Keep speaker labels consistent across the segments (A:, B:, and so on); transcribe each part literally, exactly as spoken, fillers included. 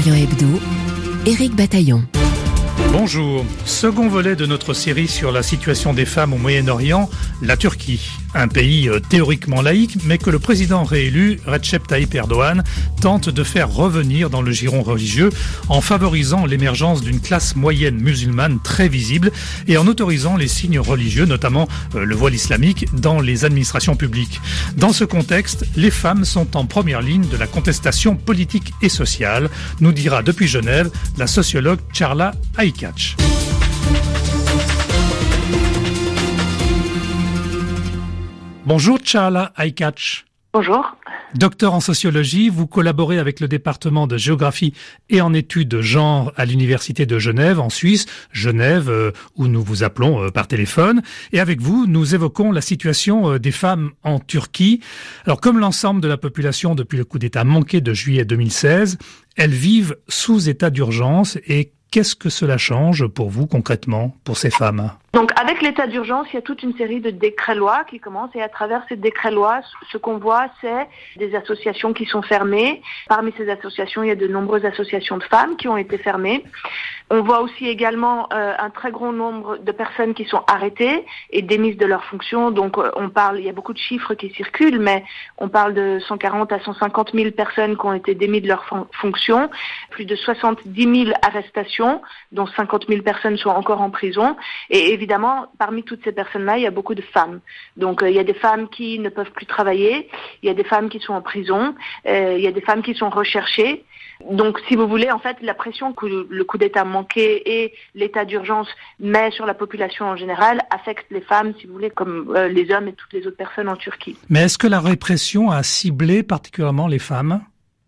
A: Orient Hebdo, Éric Bataillon.
B: Bonjour. Second volet de notre série sur la situation des femmes au Moyen-Orient, la Turquie. Un pays euh, théoriquement laïque, mais que le président réélu, Recep Tayyip Erdogan, tente de faire revenir dans le giron religieux en favorisant l'émergence d'une classe moyenne musulmane très visible et en autorisant les signes religieux, notamment euh, le voile islamique, dans les administrations publiques. Dans ce contexte, les femmes sont en première ligne de la contestation politique et sociale, nous dira depuis Genève la sociologue Çağla Aykaç. Bonjour Çağla Aykaç.
C: Bonjour.
B: Docteur en sociologie, vous collaborez avec le département de géographie et en études de genre à l'université de Genève, en Suisse, Genève, euh, où nous vous appelons euh, par téléphone. Et avec vous, nous évoquons la situation euh, des femmes en Turquie. Alors, comme l'ensemble de la population depuis le coup d'État manqué de juillet deux mille seize, elles vivent sous état d'urgence. Et qu'est-ce que cela change pour vous concrètement, pour ces femmes ?
C: Donc, avec l'état d'urgence, il y a toute une série de décrets-lois qui commencent et à travers ces décrets-lois, ce qu'on voit, c'est des associations qui sont fermées. Parmi ces associations, il y a de nombreuses associations de femmes qui ont été fermées. On voit aussi également euh, un très grand nombre de personnes qui sont arrêtées et démises de leurs fonctions. Donc, euh, on parle, il y a beaucoup de chiffres qui circulent, mais on parle de cent quarante à cent cinquante mille personnes qui ont été démises de leurs fon- fonctions, plus de soixante-dix mille arrestations, dont cinquante mille personnes sont encore en prison. Et évidemment, parmi toutes ces personnes-là, il y a beaucoup de femmes. Donc, euh, il y a des femmes qui ne peuvent plus travailler, il y a des femmes qui sont en prison, euh, il y a des femmes qui sont recherchées. Donc, si vous voulez, en fait, la pression que le coup d'État manqué et l'état d'urgence met sur la population en général affecte les femmes, si vous voulez, comme euh, les hommes et toutes les autres personnes en Turquie.
B: Mais est-ce que la répression a ciblé particulièrement les femmes ?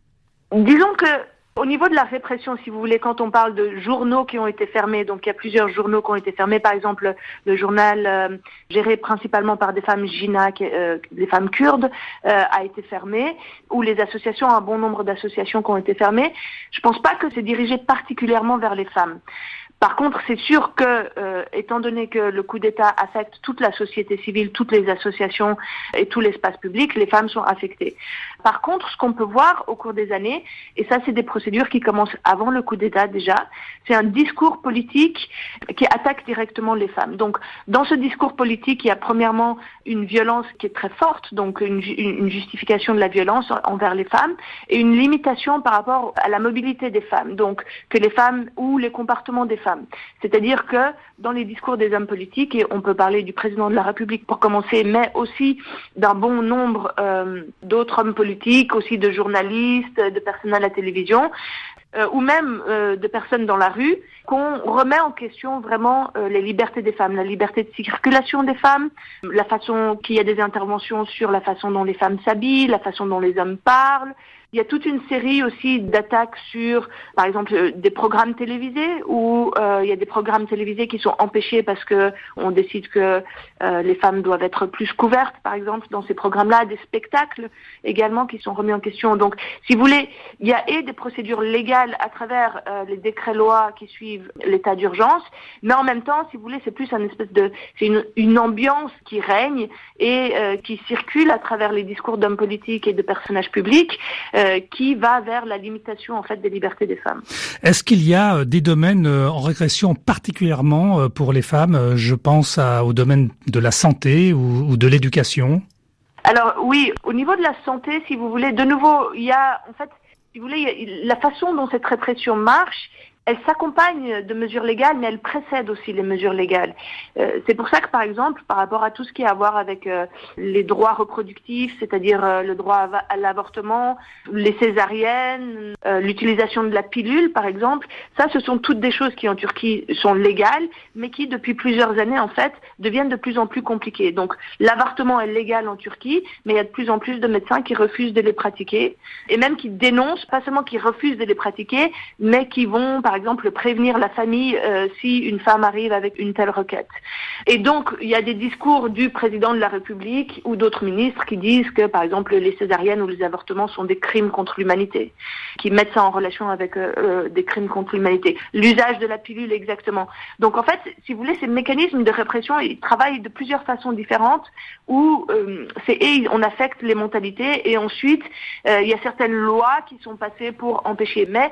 C: Disons que au niveau de la répression, si vous voulez, quand on parle de journaux qui ont été fermés, donc il y a plusieurs journaux qui ont été fermés, par exemple le journal euh, géré principalement par des femmes Jina, euh, des femmes kurdes, euh, a été fermé, ou les associations, un bon nombre d'associations qui ont été fermées. Je pense pas que c'est dirigé particulièrement vers les femmes. Par contre, c'est sûr que, euh, étant donné que le coup d'État affecte toute la société civile, toutes les associations et tout l'espace public, les femmes sont affectées. Par contre, ce qu'on peut voir au cours des années, et ça c'est des procédures qui commencent avant le coup d'État déjà, c'est un discours politique qui attaque directement les femmes. Donc, dans ce discours politique, il y a premièrement une violence qui est très forte, donc une, une justification de la violence envers les femmes, et une limitation par rapport à la mobilité des femmes, donc que les femmes ou les comportements des femmes. C'est-à-dire que dans les discours des hommes politiques, et on peut parler du président de la République pour commencer, mais aussi d'un bon nombre euh, d'autres hommes politiques, aussi de journalistes, de personnes à la télévision, euh, ou même euh, de personnes dans la rue, qu'on remet en question vraiment euh, les libertés des femmes, la liberté de circulation des femmes, la façon qu'il y a des interventions sur la façon dont les femmes s'habillent, la façon dont les hommes parlent. Il y a toute une série aussi d'attaques sur, par exemple, des programmes télévisés où euh, il y a des programmes télévisés qui sont empêchés parce que on décide que euh, les femmes doivent être plus couvertes, par exemple, dans ces programmes-là, des spectacles également qui sont remis en question. Donc, si vous voulez, il y a et des procédures légales à travers euh, les décrets-lois qui suivent l'état d'urgence, mais en même temps, si vous voulez, c'est plus un espèce de, c'est une, une ambiance qui règne et euh, qui circule à travers les discours d'hommes politiques et de personnages publics. Euh, qui va vers la limitation en fait des libertés des femmes.
B: Est-ce qu'il y a des domaines en régression particulièrement pour les femmes ? Je pense à, au domaine de la santé ou, ou de l'éducation.
C: Alors oui, au niveau de la santé, si vous voulez, de nouveau, il y a en fait, si vous voulez, il y a, la façon dont cette répression marche, elle s'accompagne de mesures légales, mais elle précède aussi les mesures légales. Euh, c'est pour ça que, par exemple, par rapport à tout ce qui a à voir avec euh, les droits reproductifs, c'est-à-dire euh, le droit à, à l'avortement, les césariennes, euh, l'utilisation de la pilule, par exemple, ça, ce sont toutes des choses qui, en Turquie, sont légales, mais qui, depuis plusieurs années, en fait, deviennent de plus en plus compliquées. Donc, l'avortement est légal en Turquie, mais il y a de plus en plus de médecins qui refusent de les pratiquer, et même qui dénoncent, pas seulement qui refusent de les pratiquer, mais qui vont, par Par exemple, prévenir la famille euh, si une femme arrive avec une telle requête. Et donc, il y a des discours du président de la République ou d'autres ministres qui disent que, par exemple, les césariennes ou les avortements sont des crimes contre l'humanité, qui mettent ça en relation avec euh, euh, des crimes contre l'humanité. L'usage de la pilule, exactement. Donc, en fait, si vous voulez, ces mécanismes de répression, ils travaillent de plusieurs façons différentes où euh, c'est et on affecte les mentalités et ensuite, euh, il y a certaines lois qui sont passées pour empêcher. Mais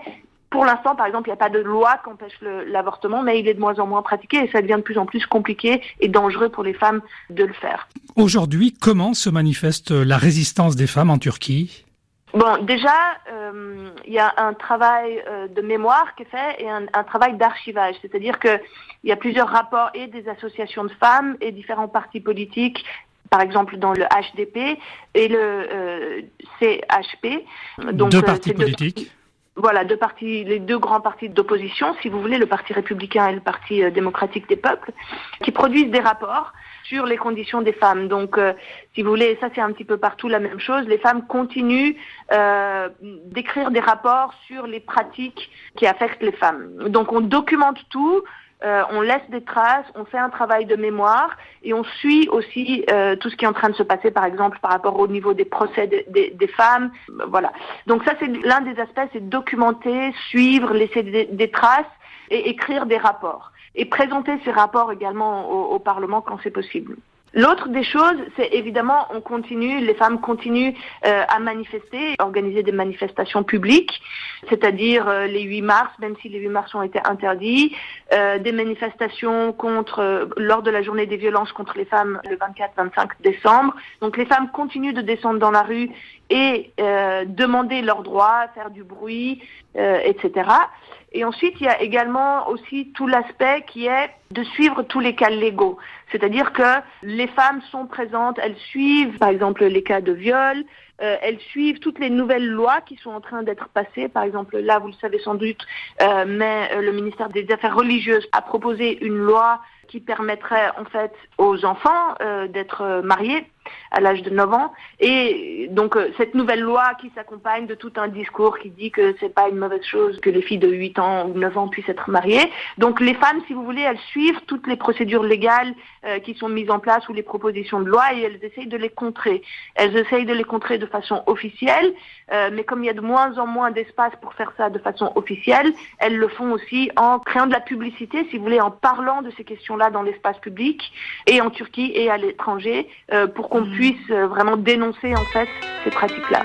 C: Pour l'instant, par exemple, il n'y a pas de loi qui empêche le, l'avortement, mais il est de moins en moins pratiqué et ça devient de plus en plus compliqué et dangereux pour les femmes de le faire.
B: Aujourd'hui, comment se manifeste la résistance des femmes en Turquie ?
C: Bon, déjà, euh, il y a un travail euh, de mémoire qui est fait et un, un travail d'archivage. C'est-à-dire que il y a plusieurs rapports et des associations de femmes et différents partis politiques, par exemple dans le H D P et le euh, C H P. Donc,
B: deux partis
C: euh,
B: politiques.
C: Deux, voilà, deux partis, les deux grands partis d'opposition, si vous voulez, le Parti républicain et le Parti euh, démocratique des peuples, qui produisent des rapports sur les conditions des femmes. Donc, euh, si vous voulez, ça c'est un petit peu partout la même chose. Les femmes continuent euh, d'écrire des rapports sur les pratiques qui affectent les femmes. Donc, on documente tout. Euh, on laisse des traces, on fait un travail de mémoire et on suit aussi euh, tout ce qui est en train de se passer, par exemple, par rapport au niveau des procès de, de, des femmes. Voilà. Donc ça, c'est l'un des aspects, c'est documenter, suivre, laisser des, des traces et écrire des rapports. Et présenter ces rapports également au, au Parlement quand c'est possible. L'autre des choses, c'est évidemment, on continue, les femmes continuent euh, à manifester, organiser des manifestations publiques, c'est-à-dire euh, les huit mars, même si les huit mars ont été interdits, euh, des manifestations contre, euh, lors de la journée des violences contre les femmes le vingt-quatre vingt-cinq décembre. Donc les femmes continuent de descendre dans la rue et euh, demander leurs droits, faire du bruit, euh, et cetera. Et ensuite, il y a également aussi tout l'aspect qui est de suivre tous les cas légaux. C'est-à-dire que les femmes sont présentes, elles suivent par exemple les cas de viol, euh, elles suivent toutes les nouvelles lois qui sont en train d'être passées. Par exemple, là, vous le savez sans doute, euh, mais euh, le ministère des Affaires religieuses a proposé une loi qui permettrait en fait aux enfants euh, d'être euh, mariés à l'âge de neuf ans. Et donc euh, cette nouvelle loi qui s'accompagne de tout un discours qui dit que c'est pas une mauvaise chose que les filles de huit ans ou neuf ans puissent être mariées. Donc les femmes, si vous voulez, elles suivent toutes les procédures légales euh, qui sont mises en place ou les propositions de loi et elles essayent de les contrer. Elles essayent de les contrer de façon officielle, euh, mais comme il y a de moins en moins d'espace pour faire ça de façon officielle, elles le font aussi en créant de la publicité, si vous voulez, en parlant de ces questions-là dans l'espace public et en Turquie et à l'étranger euh, pour qu'on puisse euh, vraiment dénoncer en fait ces pratiques-là.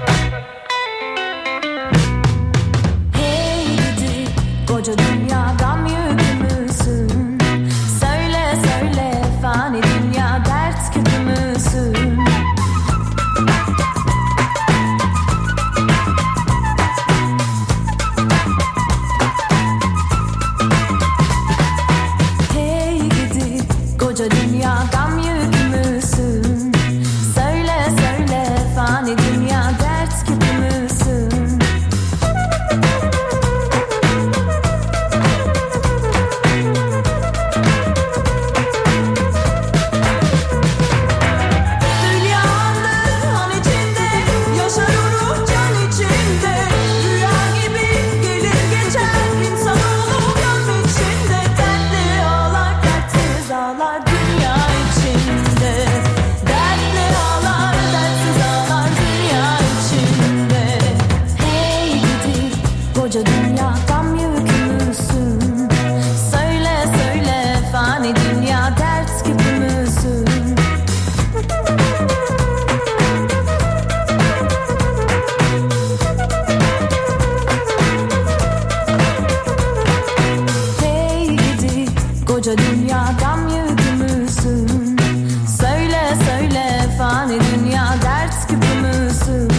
D: Hey gidi, koca dünya gam yükümüzsün. Söyle söyle fani dünya dert küpümüzsün. Hey gidi, koca dünya gam yükümüzsün. Söyle söyle fani dünya dert küpümüzsün. Dünyanın han içinde yaşar ruh can içinde. Rüya gibi gelir geçer insanoğlu gönlü içinde. Dertli ağlar dertsiz ağlar dünya içinde. Dertli ağlar dertsiz ağlar dünya içinde. Hey gidi koca dünya gam yükümüzsün. Söyle söyle fani dünya dert küpümüzsün. Hey gidi koca dünya gam yükümüzsün. Söyle söyle fani dünya dert küpümüzsün.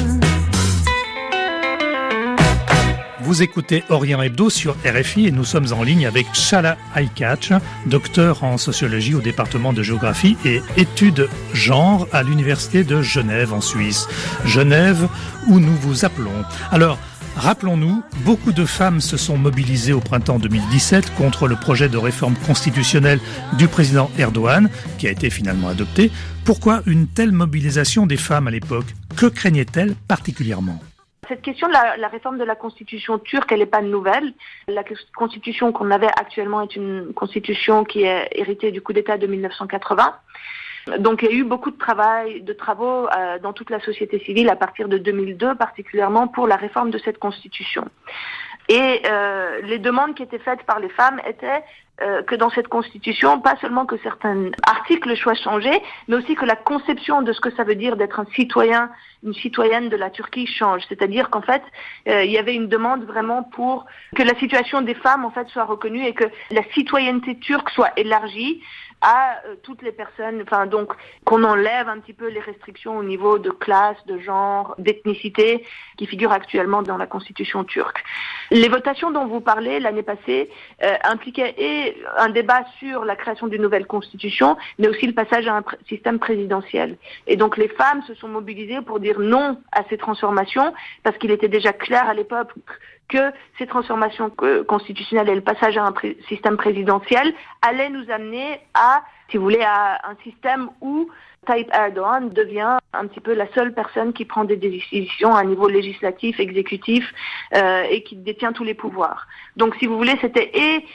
B: Vous écoutez Orient Hebdo sur R F I et nous sommes en ligne avec Çağla Aykaç, docteur en sociologie au département de géographie et études genre à l'université de Genève en Suisse. Genève où nous vous appelons. Alors, rappelons-nous, beaucoup de femmes se sont mobilisées au printemps deux mille dix-sept contre le projet de réforme constitutionnelle du président Erdogan, qui a été finalement adopté. Pourquoi une telle mobilisation des femmes à l'époque ? Que craignaient-elles particulièrement ?
C: Cette question de la, la réforme de la constitution turque, elle n'est pas nouvelle. La constitution qu'on avait actuellement est une constitution qui est héritée du coup d'État de mille neuf cent quatre-vingts. Donc il y a eu beaucoup de travail, de travaux euh, dans toute la société civile à partir de deux mille deux, particulièrement pour la réforme de cette constitution. Et euh, les demandes qui étaient faites par les femmes étaient euh, que dans cette constitution, pas seulement que certains articles soient changés, mais aussi que la conception de ce que ça veut dire d'être un citoyen, une citoyenne de la Turquie change. C'est-à-dire qu'en fait, euh, il y avait une demande vraiment pour que la situation des femmes en fait soit reconnue et que la citoyenneté turque soit élargie à euh, toutes les personnes, enfin donc qu'on enlève un petit peu les restrictions au niveau de classe, de genre, d'ethnicité qui figurent actuellement dans la constitution turque. Les votations dont vous parlez l'année passée euh, impliquaient et un débat sur la création d'une nouvelle constitution, mais aussi le passage à un pr- système présidentiel. Et donc les femmes se sont mobilisées pour dire non à ces transformations, parce qu'il était déjà clair à l'époque que ces transformations constitutionnelles et le passage à un pré- système présidentiel allaient nous amener à, si vous voulez, à un système où Tayyip Erdogan devient un petit peu la seule personne qui prend des décisions à un niveau législatif, exécutif, euh, et qui détient tous les pouvoirs. Donc, si vous voulez, c'était et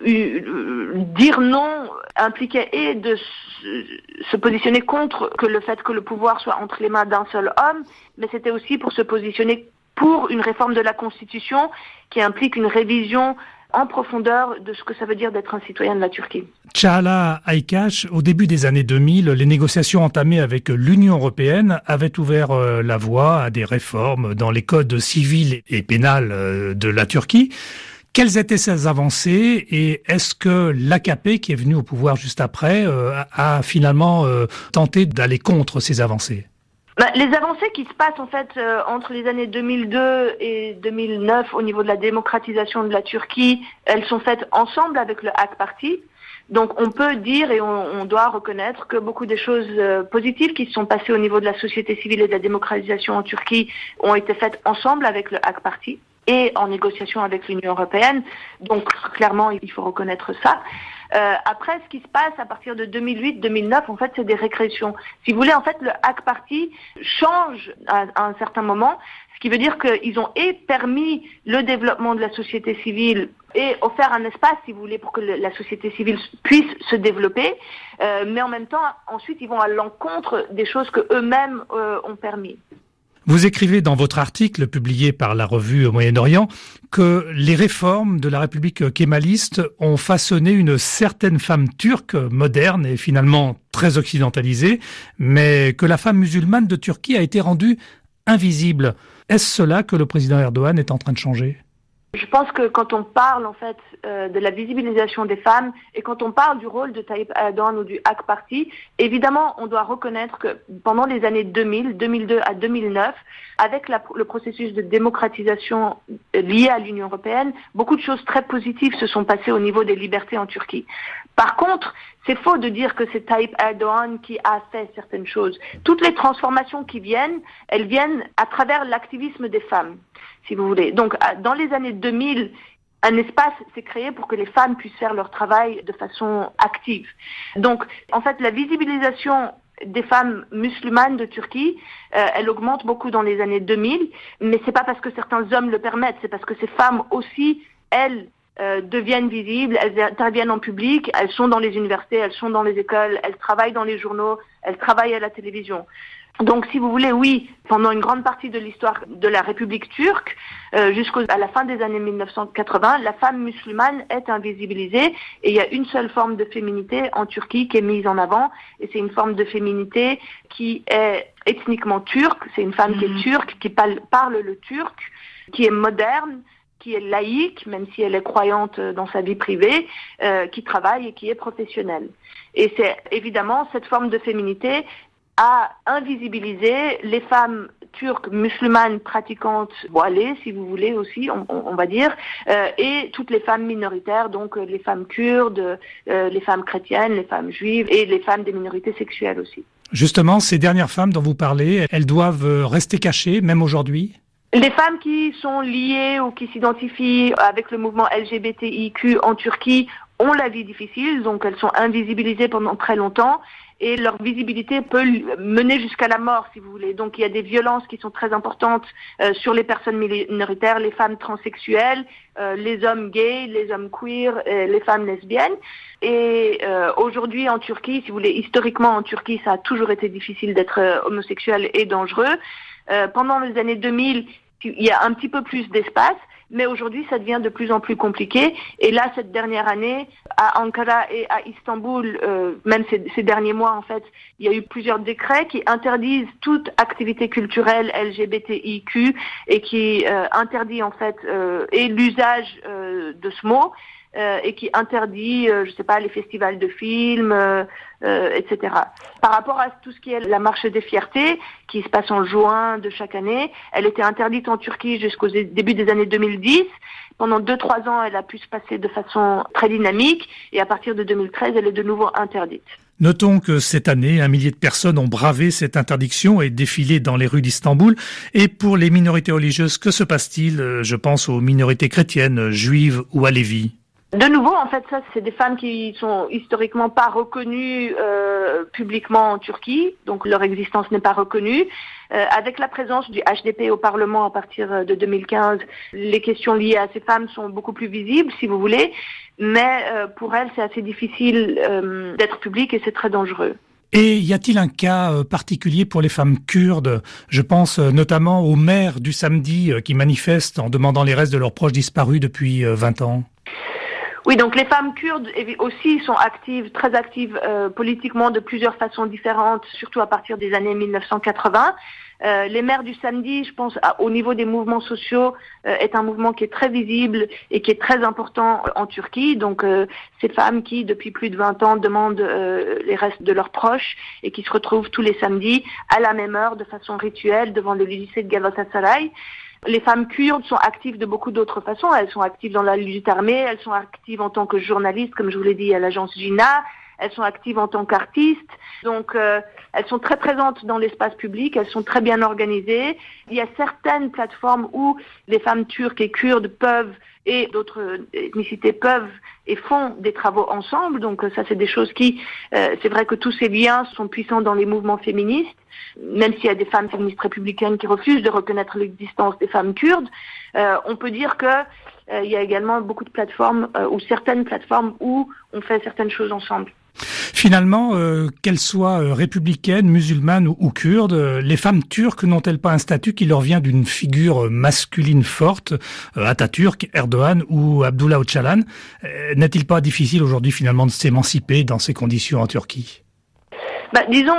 C: euh, dire non impliquait et de se, se positionner contre que le fait que le pouvoir soit entre les mains d'un seul homme, mais c'était aussi pour se positionner pour une réforme de la Constitution qui implique une révision en profondeur de ce que ça veut dire d'être un citoyen de la Turquie.
B: Çağla Aykaç, au début des années deux mille, les négociations entamées avec l'Union européenne avaient ouvert la voie à des réformes dans les codes civils et pénals de la Turquie. Quelles étaient ces avancées et est-ce que l'A K P, qui est venu au pouvoir juste après, a finalement tenté d'aller contre ces avancées ?
C: Bah, les avancées qui se passent en fait euh, entre les années deux mille deux et deux mille neuf au niveau de la démocratisation de la Turquie, elles sont faites ensemble avec le A K Parti. Donc on peut dire et on, on doit reconnaître que beaucoup des choses euh, positives qui se sont passées au niveau de la société civile et de la démocratisation en Turquie ont été faites ensemble avec le A K Parti et en négociation avec l'Union européenne. Donc clairement, il faut reconnaître ça. Euh, après, ce qui se passe à partir de deux mille huit deux mille neuf, en fait, c'est des régressions. Si vous voulez, en fait, le A K Parti change à, à un certain moment, ce qui veut dire qu'ils ont et permis le développement de la société civile et offert un espace, si vous voulez, pour que le, la société civile puisse se développer, euh, mais en même temps, ensuite, ils vont à l'encontre des choses que eux-mêmes euh, ont permis.
B: Vous écrivez dans votre article publié par la revue Moyen-Orient que les réformes de la République kémaliste ont façonné une certaine femme turque moderne et finalement très occidentalisée, mais que la femme musulmane de Turquie a été rendue invisible. Est-ce cela que le président Erdogan est en train de changer ?
C: Je pense que quand on parle en fait euh, de la visibilisation des femmes et quand on parle du rôle de Tayyip Erdogan ou du A K Parti, évidemment on doit reconnaître que pendant les années deux mille, deux mille deux à deux mille neuf, avec la, le processus de démocratisation lié à l'Union européenne, beaucoup de choses très positives se sont passées au niveau des libertés en Turquie. Par contre, c'est faux de dire que c'est Tayyip Erdogan qui a fait certaines choses. Toutes les transformations qui viennent, elles viennent à travers l'activisme des femmes, si vous voulez. Donc, dans les années deux mille, un espace s'est créé pour que les femmes puissent faire leur travail de façon active. Donc, en fait, la visibilisation des femmes musulmanes de Turquie, euh, elle augmente beaucoup dans les années deux mille, mais c'est pas parce que certains hommes le permettent, c'est parce que ces femmes aussi, elles, Euh, deviennent visibles, elles interviennent en public, elles sont dans les universités, elles sont dans les écoles, elles travaillent dans les journaux, elles travaillent à la télévision. Donc, si vous voulez, oui, pendant une grande partie de l'histoire de la République turque, euh, jusqu'à la fin des années mille neuf cent quatre-vingts, la femme musulmane est invisibilisée et il y a une seule forme de féminité en Turquie qui est mise en avant et c'est une forme de féminité qui est ethniquement turque, c'est une femme mmh. qui est turque, qui parle, parle le turc, qui est moderne, qui est laïque, même si elle est croyante dans sa vie privée, euh, qui travaille et qui est professionnelle. Et c'est évidemment cette forme de féminité a invisibilisé les femmes turques musulmanes pratiquantes voilées, si vous voulez aussi, on, on va dire, euh, et toutes les femmes minoritaires, donc les femmes kurdes, euh, les femmes chrétiennes, les femmes juives et les femmes des minorités sexuelles aussi.
B: Justement, ces dernières femmes dont vous parlez, elles doivent rester cachées, même aujourd'hui ?
C: Les femmes qui sont liées ou qui s'identifient avec le mouvement L G B T I Q en Turquie ont la vie difficile, donc elles sont invisibilisées pendant très longtemps et leur visibilité peut mener jusqu'à la mort, si vous voulez. Donc il y a des violences qui sont très importantes euh, sur les personnes minoritaires, les femmes transsexuelles, euh, les hommes gays, les hommes queer, euh, les femmes lesbiennes. Et euh, aujourd'hui en Turquie, si vous voulez, historiquement en Turquie, ça a toujours été difficile d'être euh, homosexuel et dangereux. Euh, pendant les années deux mille, il y a un petit peu plus d'espace, Mais aujourd'hui, ça devient de plus en plus compliqué. Et là, cette dernière année, à Ankara et à Istanbul, euh, même ces, ces derniers mois, en fait, il y a eu plusieurs décrets qui interdisent toute activité culturelle L G B T I Q et qui euh, interdit, en fait, euh, et l'usage euh, de ce mot. Euh, et qui interdit, euh, je sais pas, les festivals de films, euh, euh, et cetera. Par rapport à tout ce qui est la marche des fiertés, qui se passe en juin de chaque année, elle était interdite en Turquie jusqu'au début des années deux mille dix. Pendant deux, trois ans, elle a pu se passer de façon très dynamique, et à partir de deux mille treize, elle est de nouveau interdite.
B: Notons que cette année, un millier de personnes ont bravé cette interdiction et défilé dans les rues d'Istanbul. Et pour les minorités religieuses, que se passe-t-il ? Je pense aux minorités chrétiennes, juives ou alévis.
C: De nouveau, en fait, ça, c'est des femmes qui sont historiquement pas reconnues euh, publiquement en Turquie, donc leur existence n'est pas reconnue. Euh, avec la présence du H D P au Parlement à partir de deux mille quinze, les questions liées à ces femmes sont beaucoup plus visibles, si vous voulez, mais euh, pour elles, c'est assez difficile euh, d'être publique et c'est très dangereux.
B: Et y a-t-il un cas particulier pour les femmes kurdes ? Je pense notamment aux mères du samedi qui manifestent en demandant les restes de leurs proches disparus depuis vingt ans.
C: Oui, donc les femmes kurdes aussi sont actives, très actives euh, politiquement de plusieurs façons différentes, surtout à partir des années mille neuf cent quatre-vingts. Euh, les mères du samedi, je pense, à, au niveau des mouvements sociaux, euh, est un mouvement qui est très visible et qui est très important en Turquie. Donc, euh, ces femmes qui, depuis plus de vingt ans, demandent euh, les restes de leurs proches et qui se retrouvent tous les samedis à la même heure, de façon rituelle, devant le lycée de Galatasaray. Les femmes kurdes sont actives de beaucoup d'autres façons. Elles sont actives dans la lutte armée, elles sont actives en tant que journalistes, comme je vous l'ai dit, à l'agence Gina. Elles sont actives en tant qu'artistes. Donc, euh, elles sont très présentes dans l'espace public. Elles sont très bien organisées. Il y a certaines plateformes où les femmes turques et kurdes peuvent, et d'autres ethnicités peuvent et font des travaux ensemble. Donc, ça, c'est des choses qui... Euh, c'est vrai que tous ces liens sont puissants dans les mouvements féministes, même s'il y a des femmes féministes républicaines qui refusent de reconnaître l'existence des femmes kurdes. Euh, on peut dire que euh, il y a également beaucoup de plateformes, euh, ou certaines plateformes où on fait certaines choses ensemble.
B: Finalement, euh, qu'elles soient euh, républicaines, musulmanes ou, ou kurdes, euh, les femmes turques n'ont-elles pas un statut qui leur vient d'une figure masculine forte, euh, Atatürk, Erdogan ou Abdullah Öcalan ? euh, N'est-il pas difficile aujourd'hui finalement de s'émanciper dans ces conditions en Turquie ?
C: Bah, disons,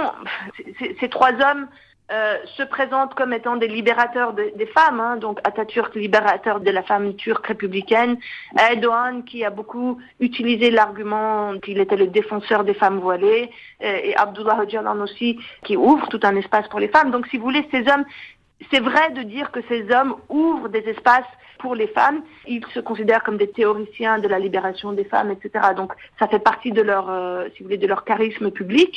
C: c- ces trois hommes euh, se présentent comme étant des libérateurs de, des femmes, hein, donc Atatürk, libérateur de la femme turque républicaine, Erdogan qui a beaucoup utilisé l'argument qu'il était le défenseur des femmes voilées, euh, et Abdullah Öcalan aussi qui ouvre tout un espace pour les femmes. Donc si vous voulez, ces hommes, c'est vrai de dire que ces hommes ouvrent des espaces pour les femmes. Ils se considèrent comme des théoriciens de la libération des femmes, et cetera. Donc, ça fait partie de leur, euh, si vous voulez, de leur charisme public.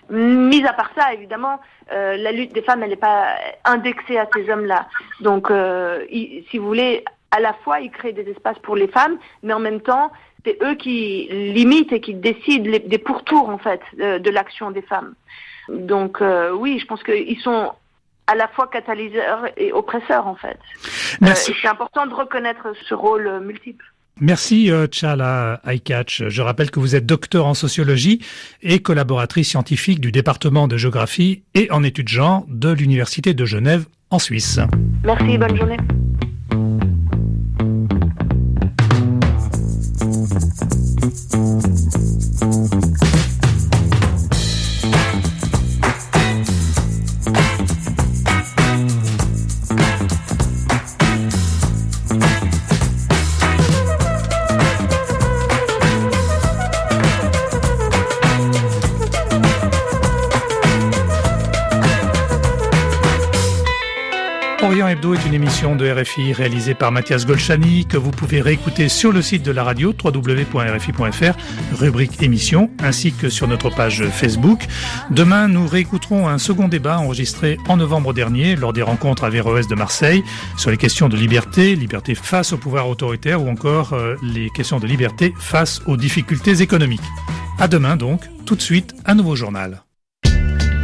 C: Mis à part ça, évidemment, euh, la lutte des femmes, elle n'est pas indexée à ces hommes-là. Donc, euh, ils, si vous voulez, à la fois, ils créent des espaces pour les femmes, mais en même temps, c'est eux qui limitent et qui décident les, des pourtours, en fait, de, de l'action des femmes. Donc, euh, oui, je pense qu'ils sont à la fois catalyseur et oppresseur, en fait.
B: Merci.
C: Euh, et c'est important de reconnaître ce rôle euh, multiple.
B: Merci euh, Çağla Aykaç. Je rappelle que vous êtes docteur en sociologie et collaboratrice scientifique du département de géographie et en études genre de l'Université de Genève en Suisse.
C: Merci, bonne journée.
B: Orient Hebdo est une émission de R F I réalisée par Mathias Golchani que vous pouvez réécouter sur le site de la radio w w w point r f i point f r, rubrique émission, ainsi que sur notre page Facebook. Demain, nous réécouterons un second débat enregistré en novembre dernier lors des rencontres Averroès de Marseille sur les questions de liberté, liberté face au pouvoir autoritaire ou encore euh, les questions de liberté face aux difficultés économiques. À demain donc, tout de suite, un nouveau journal.